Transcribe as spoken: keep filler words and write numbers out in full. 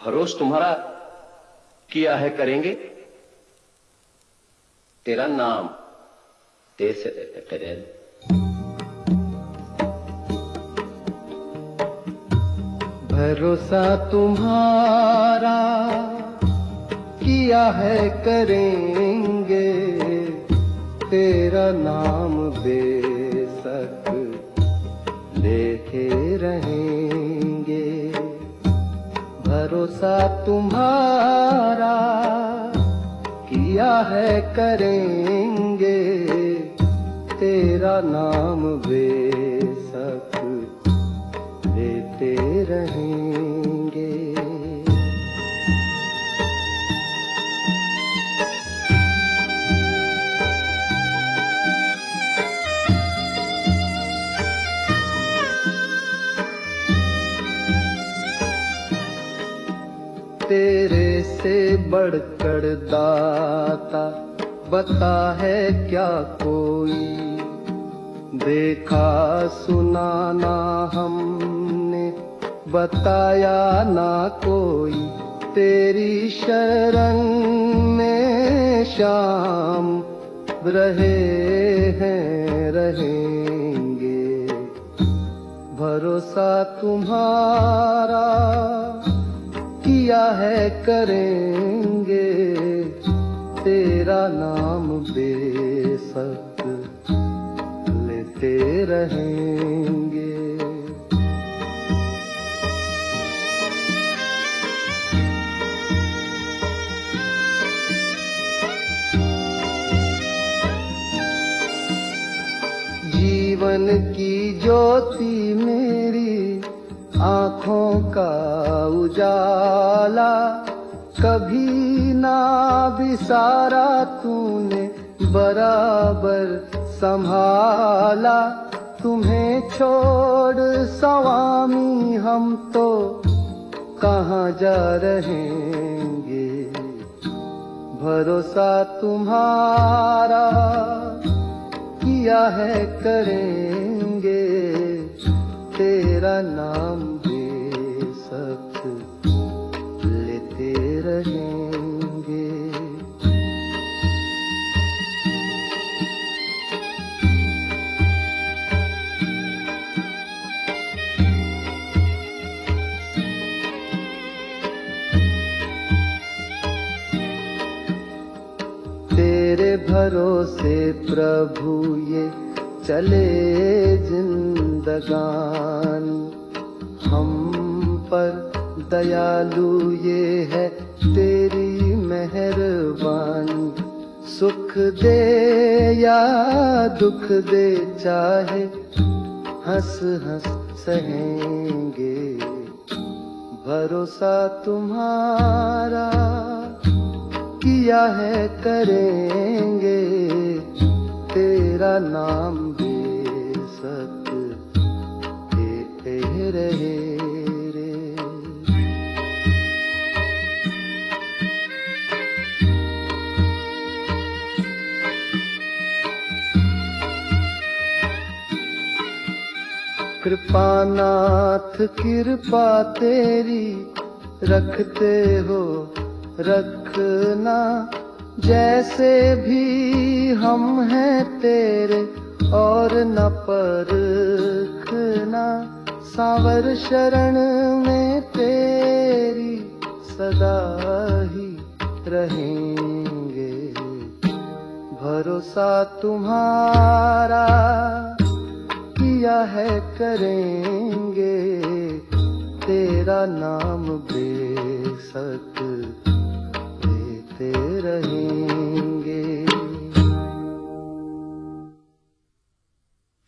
भरोस तुम्हारा किया है करेंगे, तेरा नाम दे से तेरे। भरोसा तुम्हारा किया है करेंगे, तेरा नाम बेशक लेते रहेंगे। भरोसा तुम्हारा किया है करेंगे, तेरा नाम बेशक लेते रहेंगे। तेरे से बढ़कर दाता बता है क्या कोई, देखा सुना ना हमने बताया ना कोई। तेरी शरण में शाम रहे हैं रहेंगे। भरोसा तुम्हारा किया है करेंगे, तेरा नाम बेशक लेते रहेंगे। जीवन की ज्योति मेरी आँखों का उजाला, कभी ना बिसारा तूने बराबर संभाला। तुम्हें छोड़ स्वामी हम तो कहाँ जा रहेंगे। भरोसा तुम्हारा किया है करेंगे, तेरा नाम बेशक लेते रहेंगे। तेरे भरोसे प्रभु ये चले जिंदगानी, हम पर दयालु ये है तेरी मेहरबानी। सुख दे या दुख दे चाहे हंस हंस सहेंगे। भरोसा तुम्हारा किया है करेंगे, तेरा नाम बेशक लेते रहे रे। कृपानाथ कृपा तेरी रखते हो रखना, जैसे भी हम हैं तेरे और न परखना। सांवर शरण में तेरी सदा ही रहेंगे। भरोसा तुम्हारा किया है करेंगे, तेरा नाम बेशक